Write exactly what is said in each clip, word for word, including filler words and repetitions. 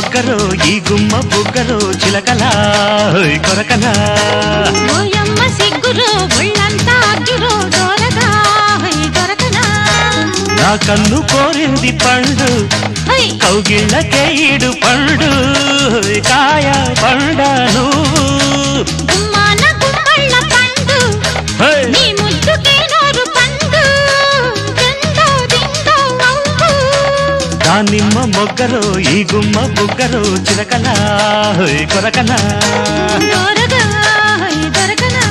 మొగ్గరో ఈ గుమ్మ బుగ్గరో చిలకలా కొరకనా ఓయమ్మ సిగ్గురో ఒళ్ళంతా అగ్గిరో దొరగా దొరకనా నా కన్ను కోరింది పండు కౌగిళ్ళకే ఈడు పండు కాయ పండను గుమ్మాన గుమ్మళ్ళ పండు నీ ముద్దుకే నోరు పండు దిందో దిందో అవ్వు దానిమ్మ మొగ్గరో ఈ గుమ్మ బుగ్గరో చిలకలా కొరకనా దొరగా దొరకనా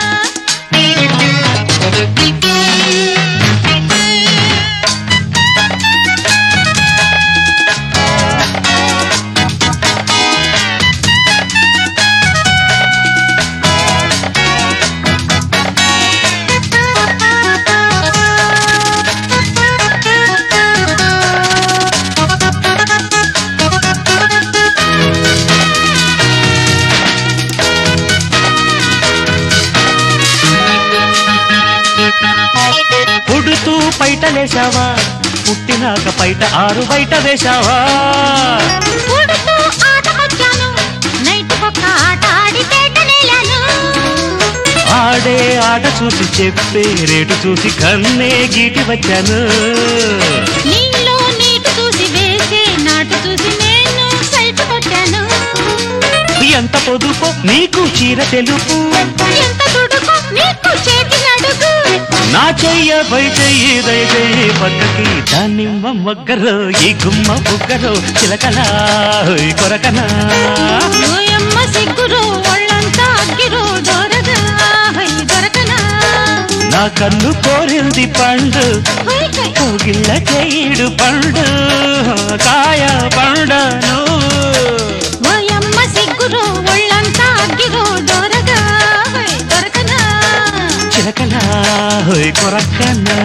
పుడుతూ పైట వేశావా పుట్టినాక పైట ఆరు బయట వేశావా పుడుతూ ఆటకొచ్చాను నైట్ పక్క ఆట ఆడి పేట నేలాను ఆడే ఆట చూసి చెప్పే రేటు చూసి కన్నే గీటి వచ్చాను నీలో నీటి చూసి వేసే నాటు చూసి నేను సైట్ కొట్టాను ఎంత పొదుపు నీకు చీర తెలుపు ఎంత దుడుకు నీకు చేతి నడుగు నా చెయ్య పై చెయ్యి దయ చెయ్యి పక్కకి దానిమ్మ మొగ్గరో ఈ గుమ్మ బుగ్గరో చిలకలా కొరకనా ఓయమ్మ సిగ్గురో ఒళ్ళంతా అగ్గిరో దొరగా దొరకనా నా కన్ను కోరింది పండు కోగిళ్ళకే ఈడు పండు కాయ పండను ఓయమ్మ సిగ్గురో ఒళ్ళంతా అగ్గిరో దొరగా దొరకనా చిలకలా కొరకనా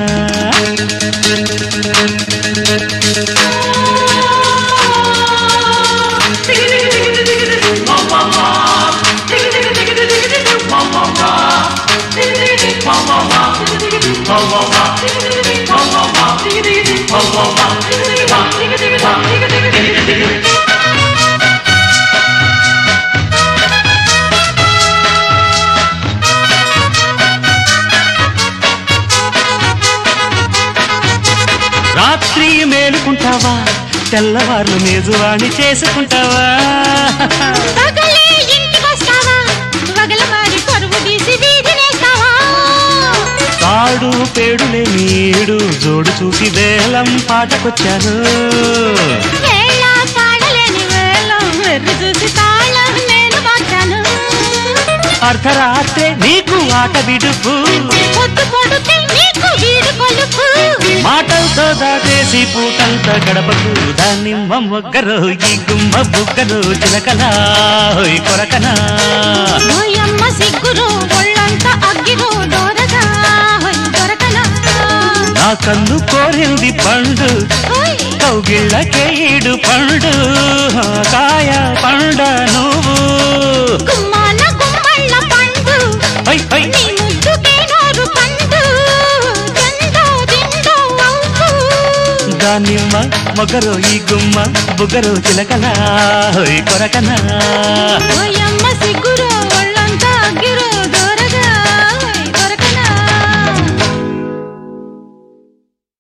రాత్రి మేలుకుంటావా తెల్లవార్లు మేజువాణి చేసుకుంటావా పగలే ఇంటికొస్తావా వగలమారి పరువు తీసి వీధినేస్తావా తాడు పేడులే నీడు జోడు చూసి వేలం పాటకొచ్చాను వేళ తాళలేని వేళం వెర్రి చూసి తాళం నేను మార్చాను అర్ధరాత్రే నీకు ఆట విడుపు పొద్దు పొడుతే నీకు వీడు కొలుపు మాటలతో దాటేసి పూటంతా గడపకు దానిమ్మ మొగ్గరో ఈ గుమ్మ బుగ్గరో చిలకలా కొరకనా ఓయమ్మ సిగ్గురో ఒళ్ళంతా అగ్గిరో దొరగా దొరకనా నా కన్ను కోరింది పండు కౌగిళ్ళకే ఈడు పండు కాయ పండ నువ్వు గుమ్మాన గుమ్మళ్ళ పండు నీ ముద్దుకే నోరు పండు దిందో దిందో అవ్వు దానిమ్మ మొగ్గరో ఈ గుమ్మ బుగ్గరో చిలకలా కొరకనా